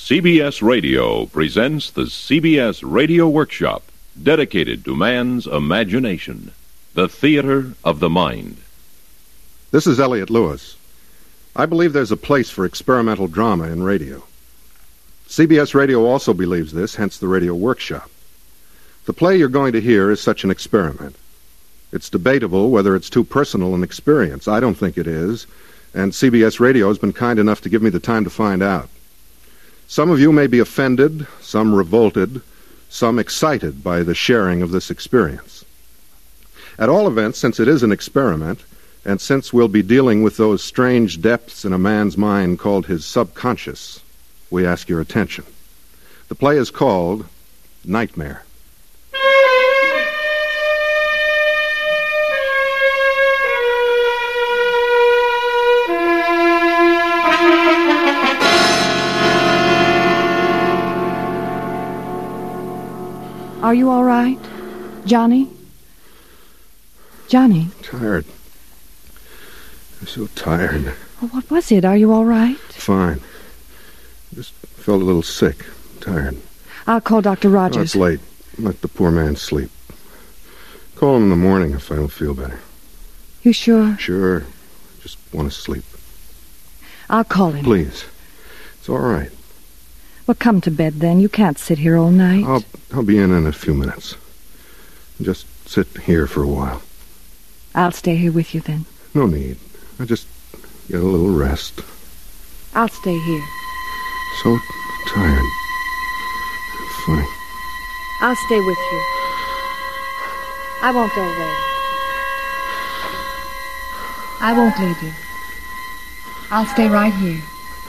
CBS Radio presents the CBS Radio Workshop, dedicated to man's imagination, the theater of the mind. This is Elliot Lewis. I believe there's a place for experimental drama in radio. CBS Radio also believes this, hence the Radio Workshop. The play you're going to hear is such an experiment. It's debatable whether it's too personal an experience. I don't think it is, and CBS Radio has been kind enough to give me the time to find out. Some of you may be offended, some revolted, some excited by the sharing of this experience. At all events, since it is an experiment, and since we'll be dealing with those strange depths in a man's mind called his subconscious, we ask your attention. The play is called Nightmare. Are you all right, Johnny? Johnny? Tired. I'm so tired. Well, what was it? Are you all right? Fine. Just felt a little sick. Tired. I'll call Dr. Rogers. Oh, it's late. Let the poor man sleep. Call him in the morning if I don't feel better. You sure? Sure. Just want to sleep. I'll call him. Please. It's all right. Well, come to bed then. You can't sit here all night. I'll be in a few minutes. Just sit here for a while. I'll stay here with you then. No need. I just get a little rest. I'll stay here. So tired. Funny. I'll stay with you. I won't go away. I won't leave you. I'll stay right here.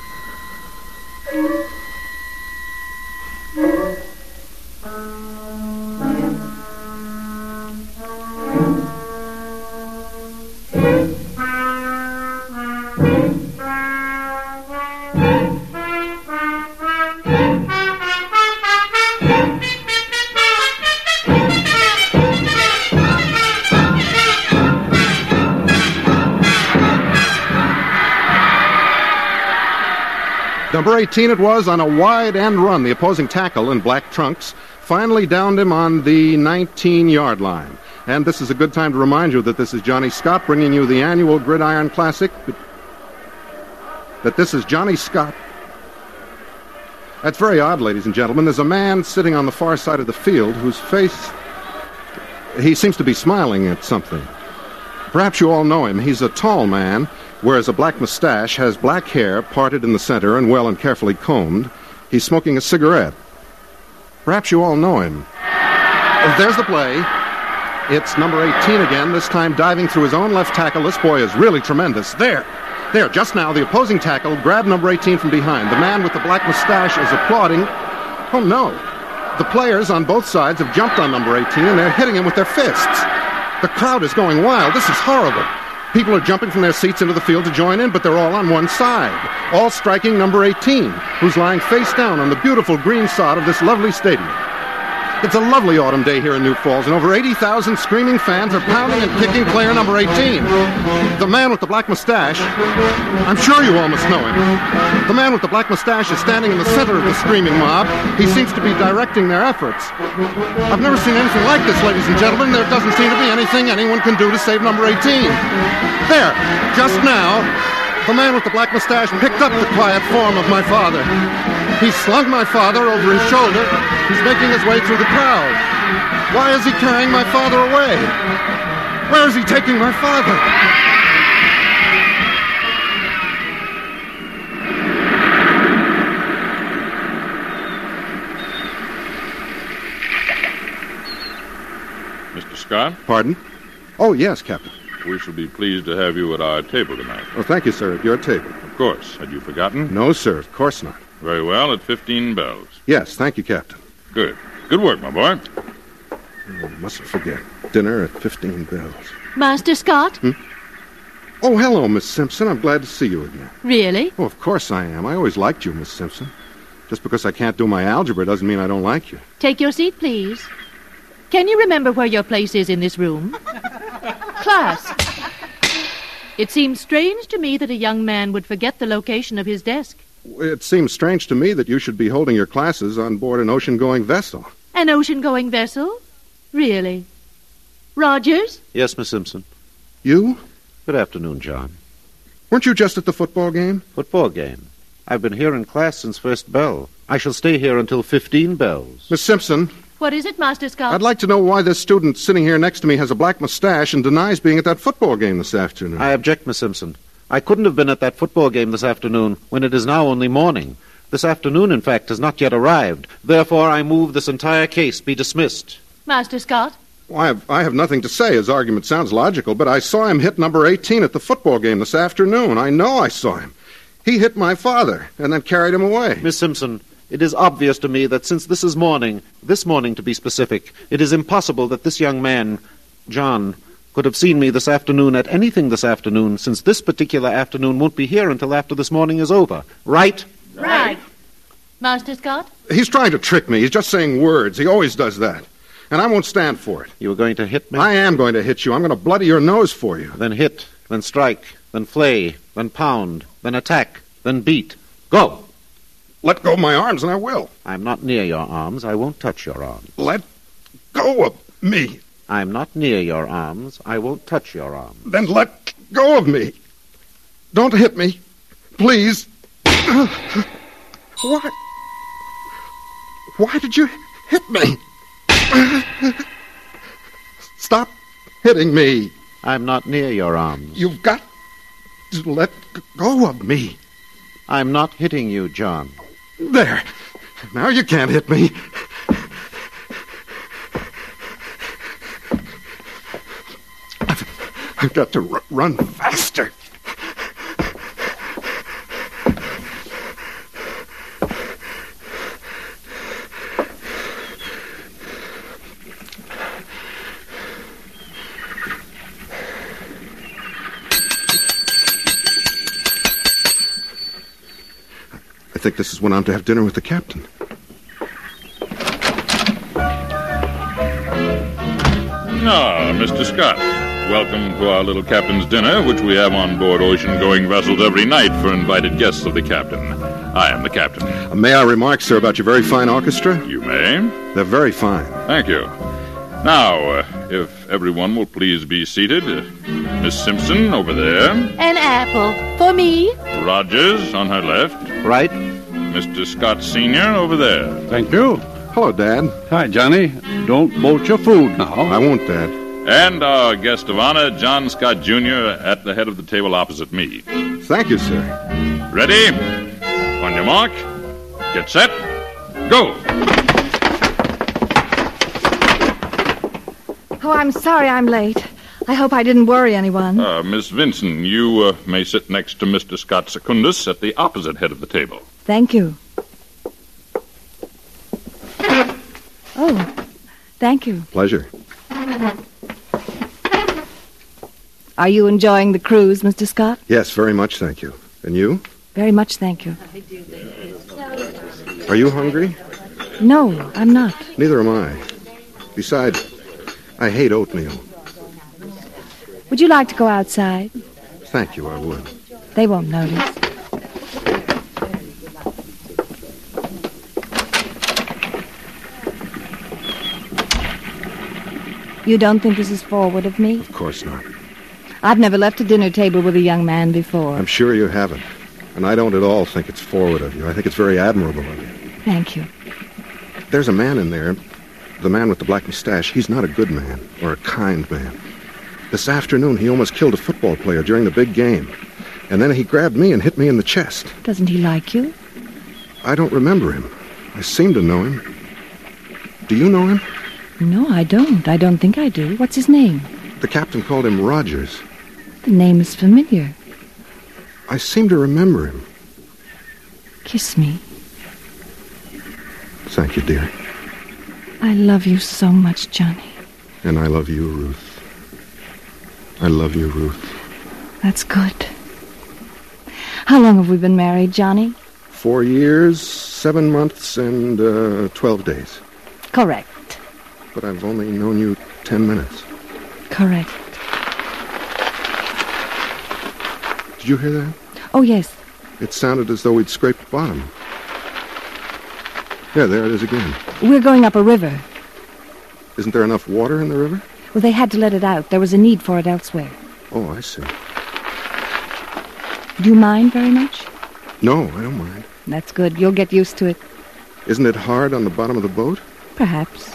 Number 18 it was on a wide end run. The opposing tackle in black trunks finally downed him on the 19-yard line. And this is a good time to remind you that this is Johnny Scott bringing you the annual Gridiron Classic. That this is Johnny Scott. That's very odd, ladies and gentlemen. There's a man sitting on the far side of the field whose face, he seems to be smiling at something. Perhaps you all know him. He's a tall man, wears a black mustache, has black hair parted in the center and well and carefully combed. He's smoking a cigarette. Perhaps you all know him. Oh, there's the play. It's number 18 again, this time diving through his own left tackle. This boy is really tremendous. There, just now, the opposing tackle grabbed number 18 from behind. The man with the black mustache is applauding. Oh, no. The players on both sides have jumped on number 18, and they're hitting him with their fists. The crowd is going wild. This is horrible. People are jumping from their seats into the field to join in, but they're all on one side, all striking number 18, who's lying face down on the beautiful green sod of this lovely stadium. It's a lovely autumn day here in New Falls, and over 80,000 screaming fans are pounding and kicking player number 18. The man with the black mustache, I'm sure you all must know him. The man with the black mustache is standing in the center of the screaming mob. He seems to be directing their efforts. I've never seen anything like this, ladies and gentlemen. There doesn't seem to be anything anyone can do to save number 18. There, just now, the man with the black mustache picked up the quiet form of my father. He slung my father over his shoulder. He's making his way through the crowd. Why is he carrying my father away? Where is he taking my father? Mr. Scott? Pardon? Oh, yes, Captain. We shall be pleased to have you at our table tonight. Oh, thank you, sir, at your table. Of course. Had you forgotten? No, sir, of course not. Very well, at 15 bells. Yes, thank you, Captain. Good. Good work, my boy. Oh, mustn't forget. Dinner at 15 bells. Master Scott? Oh, hello, Miss Simpson. I'm glad to see you again. Really? Oh, of course I am. I always liked you, Miss Simpson. Just because I can't do my algebra doesn't mean I don't like you. Take your seat, please. Can you remember where your place is in this room? Class. It seems strange to me that a young man would forget the location of his desk. It seems strange to me that you should be holding your classes on board an ocean-going vessel. An ocean-going vessel? Really? Rogers? Yes, Miss Simpson. You? Good afternoon, John. Weren't you just at the football game? Football game. I've been here in class since first bell. I shall stay here until 15 bells. Miss Simpson, What is it, Master Scott? I'd like to know why this student sitting here next to me has a black mustache and denies being at that football game this afternoon. I object, Miss Simpson. I couldn't have been at that football game this afternoon when it is now only morning. This afternoon, in fact, has not yet arrived. Therefore, I move this entire case be dismissed. Master Scott? Well, I have nothing to say. His argument sounds logical, but I saw him hit number 18 at the football game this afternoon. I know I saw him. He hit my father and then carried him away. Miss Simpson, it is obvious to me that since this morning to be specific, it is impossible that this young man, John, could have seen me this afternoon at anything this afternoon, since this particular afternoon won't be here until after this morning is over. Right? Right. Master Scott? He's trying to trick me. He's just saying words. He always does that. And I won't stand for it. You were going to hit me? I am going to hit you. I'm going to bloody your nose for you. Then hit, then strike, then flay, then pound, then attack, then beat. Go! Let go of my arms and I will. I'm not near your arms. I won't touch your arms. Let go of me. I'm not near your arms. I won't touch your arms. Then let go of me. Don't hit me. Please. Why? Why did you hit me? Stop hitting me. I'm not near your arms. You've got to let go of me. I'm not hitting you, John. There. Now you can't hit me. I've got to run faster. I think this is when I'm to have dinner with the captain. Mr. Scott. Welcome to our little captain's dinner, which we have on board ocean-going vessels every night for invited guests of the captain. I am the captain. May I remark, sir, about your very fine orchestra? You may. They're very fine. Thank you. Now, if everyone will please be seated. Miss Simpson over there. An apple. For me? Rogers on her left. Right? Mr. Scott Sr. over there. Thank you. Hello, Dad. Hi, Johnny. Don't bolt your food now. I won't, Dad. And our guest of honor, John Scott Jr., at the head of the table opposite me. Thank you, sir. Ready? On your mark. Get set. Go! Oh, I'm sorry I'm late. I hope I didn't worry anyone. Miss Vinson, you may sit next to Mr. Scott Secundus at the opposite head of the table. Thank you. Oh, thank you. Pleasure. Are you enjoying the cruise, Mr. Scott? Yes, very much, thank you. And you? Very much, thank you. Are you hungry? No, I'm not. Neither am I. Besides, I hate oatmeal. Would you like to go outside? Thank you, I would. They won't notice. You don't think this is forward of me? Of course not. I've never left a dinner table with a young man before. I'm sure you haven't. And I don't at all think it's forward of you. I think it's very admirable of you. Thank you. There's a man in there, the man with the black mustache. He's not a good man or a kind man. This afternoon, he almost killed a football player during the big game. And then he grabbed me and hit me in the chest. Doesn't he like you? I don't remember him. I seem to know him. Do you know him? No, I don't. I don't think I do. What's his name? The captain called him Rogers. The name is familiar. I seem to remember him. Kiss me. Thank you, dear. I love you so much, Johnny. And I love you, Ruth. I love you, Ruth. That's good. How long have we been married, Johnny? 4 years, 7 months, and 12 days. Correct. But I've only known you 10 minutes. Correct. Did you hear that? Oh, yes. It sounded as though we'd scraped bottom. Yeah, there it is again. We're going up a river. Isn't there enough water in the river? Well, they had to let it out. There was a need for it elsewhere. Oh, I see. Do you mind very much? No, I don't mind. That's good. You'll get used to it. Isn't it hard on the bottom of the boat? Perhaps.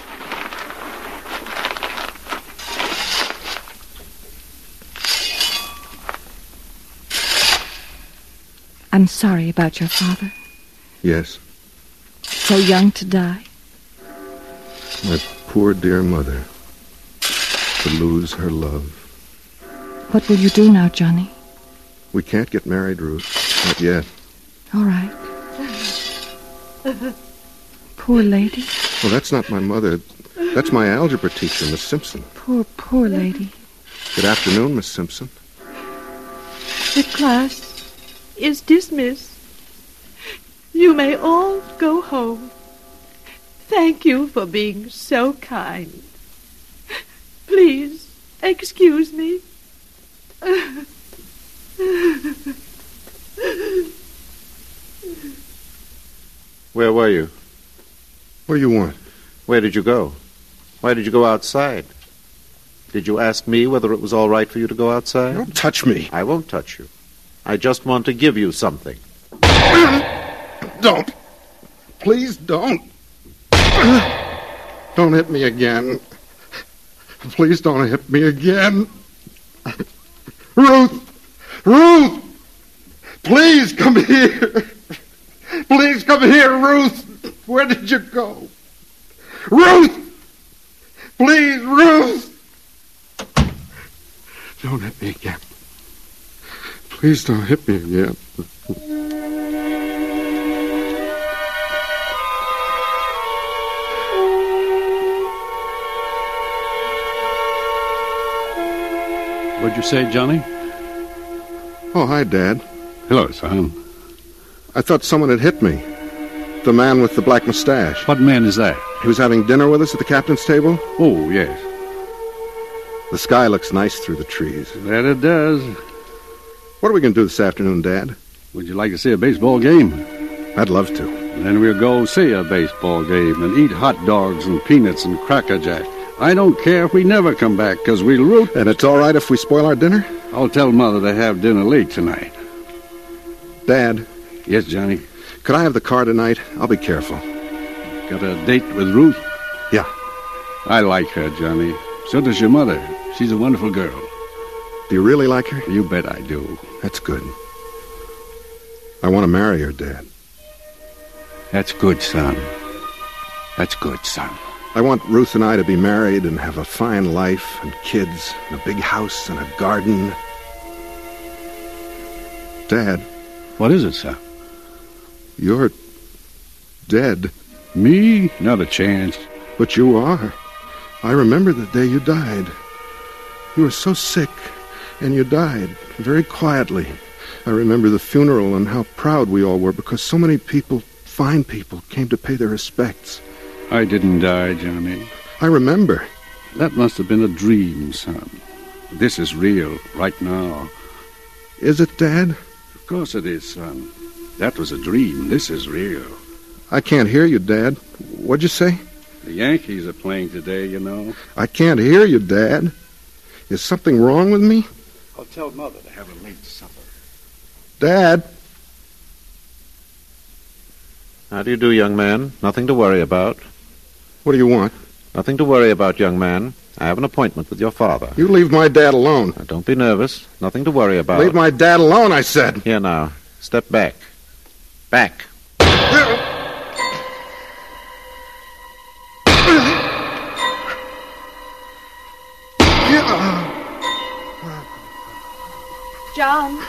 I'm sorry about your father. Yes. So young to die. My poor dear mother. To lose her love. What will you do now, Johnny? We can't get married, Ruth. Not yet. All right. Poor lady. Well, that's not my mother. That's my algebra teacher, Miss Simpson. Poor lady. Good afternoon, Miss Simpson. The class is dismissed. You may all go home. Thank you for being so kind. Please, excuse me. Where were you? What do you want? Where did you go? Why did you go outside? Did you ask me whether it was all right for you to go outside? Don't touch me. I won't touch you. I just want to give you something. Don't. Please don't. Don't hit me again. Please don't hit me again. Ruth! Ruth! Please come here. Please come here, Ruth. Where did you go? Ruth! Please, Ruth! Don't hit me again. Please don't hit me again. What'd you say, Johnny? Oh, hi, Dad. Hello, son. I thought someone had hit me. The man with the black mustache. What man is that? He was having dinner with us at the captain's table. Oh, yes. The sky looks nice through the trees. That it does. What are we going to do this afternoon, Dad? Would you like to see a baseball game? I'd love to. Then we'll go see a baseball game and eat hot dogs and peanuts and Cracker Jack. I don't care if we never come back, 'cause we'll root. And it's all right if we spoil our dinner? I'll tell Mother to have dinner late tonight. Dad, Yes, Johnny. could I have the car tonight? I'll be careful. Got a date with Ruth? Yeah. I like her, Johnny. So does your mother. She's a wonderful girl. Do you really like her? You bet I do. That's good. I want to marry her, Dad. That's good, son. That's good, son. I want Ruth and I to be married and have a fine life and kids and a big house and a garden. Dad, What is it, son? you're dead. Me? Not a chance. But you are. I remember the day you died. You were so sick, and you died very quietly. I remember the funeral and how proud we all were because so many people, fine people, came to pay their respects. I didn't die, Johnny. I remember. That must have been a dream, son. This is real, right now. Is it, Dad? Of course it is, son. That was a dream. This is real. I can't hear you, Dad. What'd you say? The Yankees are playing today, you know. I can't hear you, Dad. Is something wrong with me? I'll tell Mother to have a late supper. Dad? How do you do, young man? Nothing to worry about. What do you want? Nothing to worry about, young man. I have an appointment with your father. You leave my dad alone. Now, don't be nervous. Nothing to worry about. Leave my dad alone, I said. Here now. Step back. Back. John?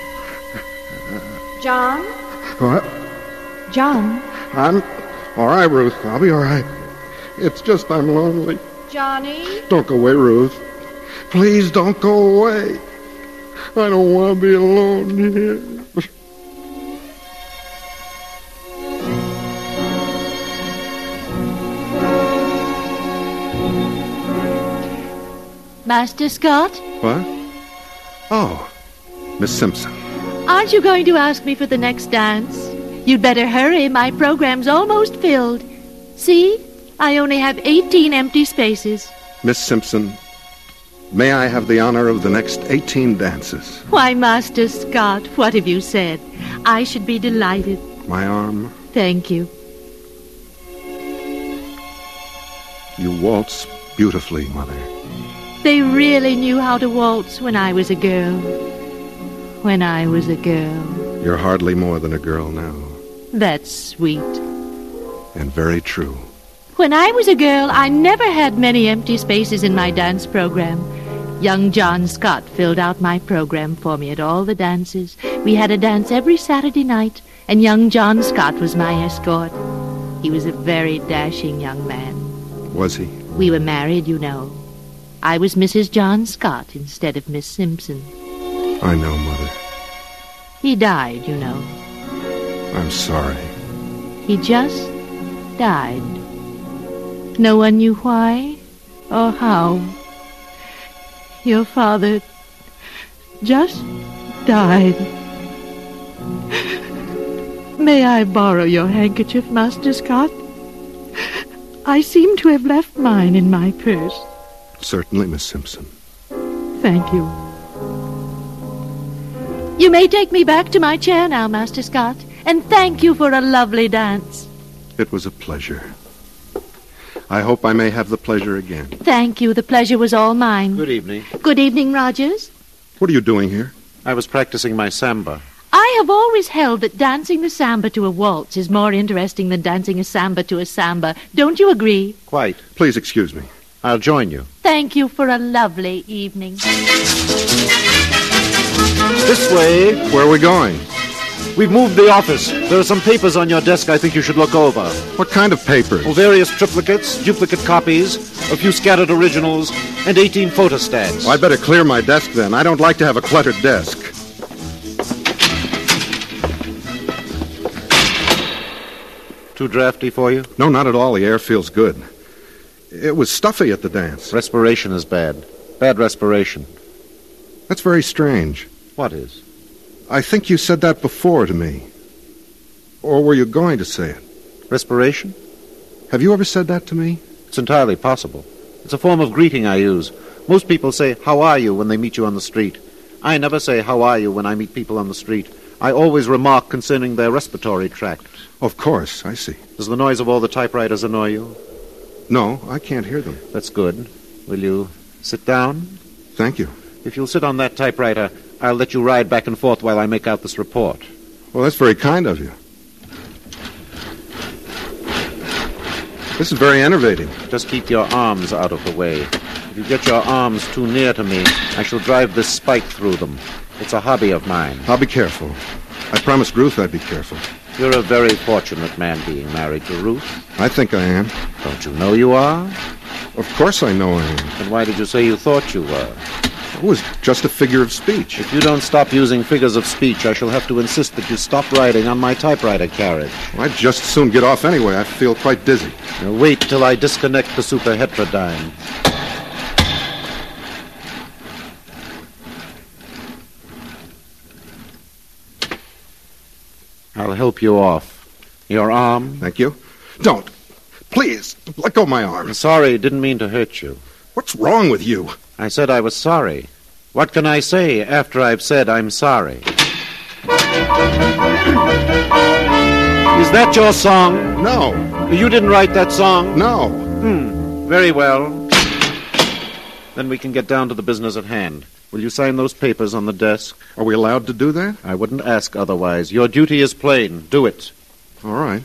John? What? John? I'm all right, Ruth. I'll be all right. It's just I'm lonely. Johnny? Don't go away, Ruth. Please don't go away. I don't want to be alone here. Master Scott? What? Oh, Miss Simpson. Aren't you going to ask me for the next dance? You'd better hurry. My program's almost filled. See? I only have 18 empty spaces. Miss Simpson, may I have the honor of the next 18 dances? Why, Master Scott, what have you said? I should be delighted. My arm. Thank you. You waltz beautifully, Mother. They really knew how to waltz when I was a girl. When I was a girl. You're hardly more than a girl now. That's sweet. And very true. When I was a girl, I never had many empty spaces in my dance program. Young John Scott filled out my program for me at all the dances. We had a dance every Saturday night, and young John Scott was my escort. He was a very dashing young man. Was he? We were married, you know. I was Mrs. John Scott instead of Miss Simpson. I know, Mother. He died, you know. I'm sorry. He just died. No one knew why or how. Your father just died. May I borrow your handkerchief, Master Scott? I seem to have left mine in my purse. Certainly, Miss Simpson. Thank you. You may take me back to my chair now, Master Scott, and thank you for a lovely dance. It was a pleasure. I hope I may have the pleasure again. Thank you. The pleasure was all mine. Good evening. Good evening, Rogers. What are you doing here? I was practicing my samba. I have always held that dancing the samba to a waltz is more interesting than dancing a samba to a samba. Don't you agree? Quite. Please excuse me. I'll join you. Thank you for a lovely evening. This way. Where are we going? We've moved the office. There are some papers on your desk I think you should look over. What kind of papers? Oh, various triplicates, duplicate copies, a few scattered originals, and 18 photostats. Well, I'd better clear my desk then. I don't like to have a cluttered desk. Too drafty for you? No, not at all. The air feels good. It was stuffy at the dance. Respiration is bad. Bad respiration. That's very strange. What is? I think you said that before to me. Or were you going to say it? Respiration? Have you ever said that to me? It's entirely possible. It's a form of greeting I use. Most people say, "How are you?" when they meet you on the street. I never say, "How are you?" when I meet people on the street. I always remark concerning their respiratory tract. Of course, I see. Does the noise of all the typewriters annoy you? No, I can't hear them. That's good. Will you sit down? Thank you. If you'll sit on that typewriter, I'll let you ride back and forth while I make out this report. Well, that's very kind of you. This is very enervating. Just keep your arms out of the way. If you get your arms too near to me, I shall drive this spike through them. It's a hobby of mine. I'll be careful. I promised Ruth I'd be careful. You're a very fortunate man being married to Ruth. I think I am. Don't you know you are? Of course I know I am. Then why did you say you thought you were? It was just a figure of speech. If you don't stop using figures of speech, I shall have to insist that you stop riding on my typewriter carriage. I'd just as soon get off anyway. I feel quite dizzy. Now wait till I disconnect the superheterodyne. I'll help you off. Your arm? Thank you. Don't. Please, let go of my arm. I'm sorry, didn't mean to hurt you. What's wrong with you? I said I was sorry. What can I say after I've said I'm sorry? Is that your song? No. You didn't write that song? No. Very well. Then we can get down to the business at hand. Will you sign those papers on the desk? Are we allowed to do that? I wouldn't ask otherwise. Your duty is plain. Do it. All right.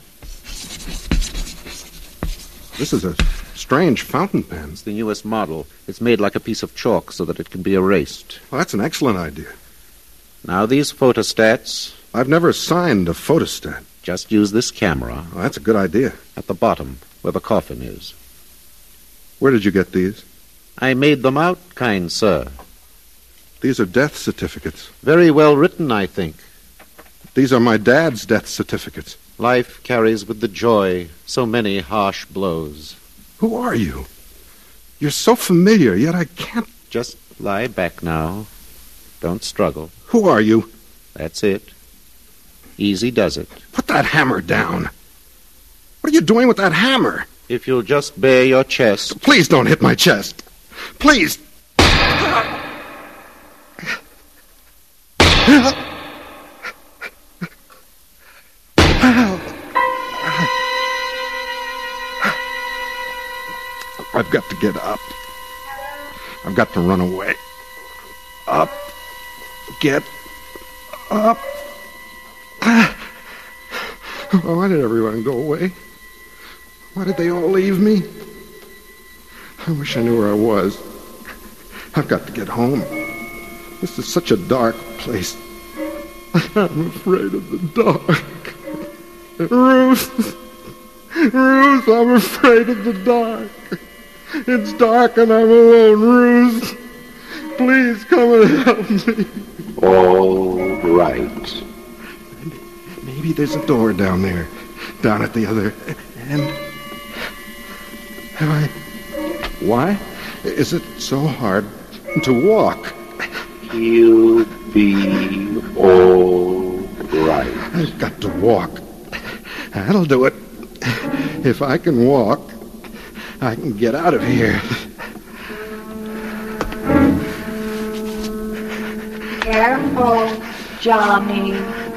This is a strange fountain pen. It's the newest model. It's made like a piece of chalk so that it can be erased. Well, that's an excellent idea. Now these photostats. I've never signed a photostat. Just use this camera. Well, that's a good idea. At the bottom, where the coffin is. Where did you get these? I made them out, kind sir. These are death certificates. Very well written, I think. These are my dad's death certificates. Life carries with the joy so many harsh blows. Who are you? You're so familiar, yet I can't... Just lie back now. Don't struggle. Who are you? That's it. Easy does it. Put that hammer down. What are you doing with that hammer? If you'll just bare your chest. Please don't hit my chest. Please. I've got to get up. I've got to run away. Up. Get up. Why did everyone go away? Why did they all leave me? I wish I knew where I was. I've got to get home. This is such a dark place. I'm afraid of the dark. Ruth, I'm afraid of the dark. It's dark and I'm alone. Ruth, please come and help me. All right. Maybe there's a door down there, down at the other end. Have I... Why is it so hard to walk? You'll be all right. I've got to walk. That'll do it. If I can walk, I can get out of here. Careful, Johnny.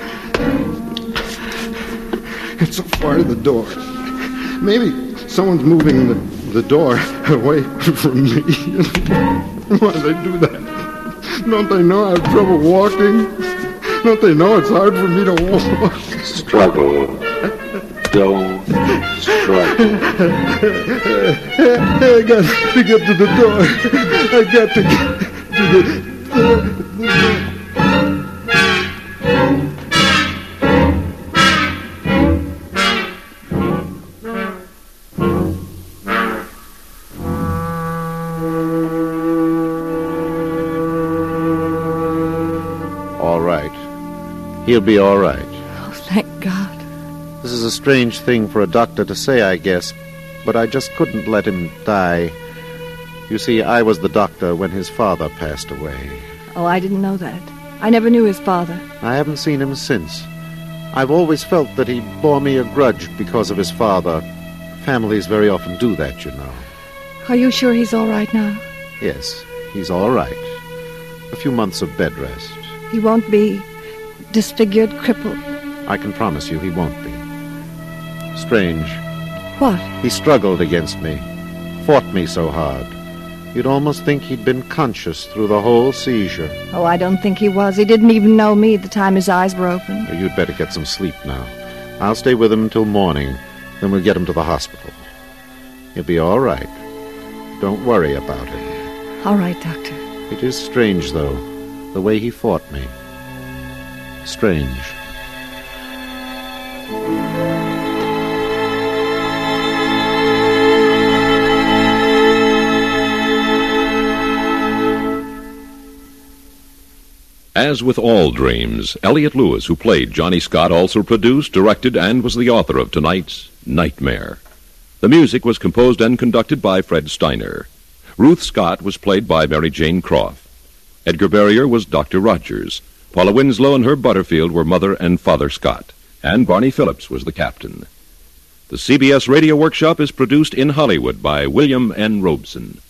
It's so far to the door. Maybe someone's moving the door away from me. Why do they do that? Don't they know I have trouble walking? Don't they know it's hard for me to walk? Struggle. Don't struggle. I got to get to the door. I got to get to the door. All right. He'll be all right. Oh, thank God. This is a strange thing for a doctor to say, I guess, but I just couldn't let him die. You see, I was the doctor when his father passed away. Oh, I didn't know that. I never knew his father. I haven't seen him since. I've always felt that he bore me a grudge because of his father. Families very often do that, you know. Are you sure he's all right now? Yes, he's all right. A few months of bed rest. He won't be disfigured, crippled? I can promise you he won't be. Strange. What? He struggled against me, fought me so hard. You'd almost think he'd been conscious through the whole seizure. Oh, I don't think he was. He didn't even know me at the time his eyes were open. You'd better get some sleep now. I'll stay with him until morning. Then we'll get him to the hospital. He'll be all right. Don't worry about him. All right, Doctor. It is strange, though, the way he fought me. Strange. As with all dreams, Elliot Lewis, who played Johnny Scott, also produced, directed, and was the author of tonight's Nightmare. The music was composed and conducted by Fred Steiner. Ruth Scott was played by Mary Jane Croft. Edgar Barrier was Dr. Rogers. Paula Winslow and Herb Butterfield were Mother and Father Scott. And Barney Phillips was the captain. The CBS Radio Workshop is produced in Hollywood by William N. Robeson.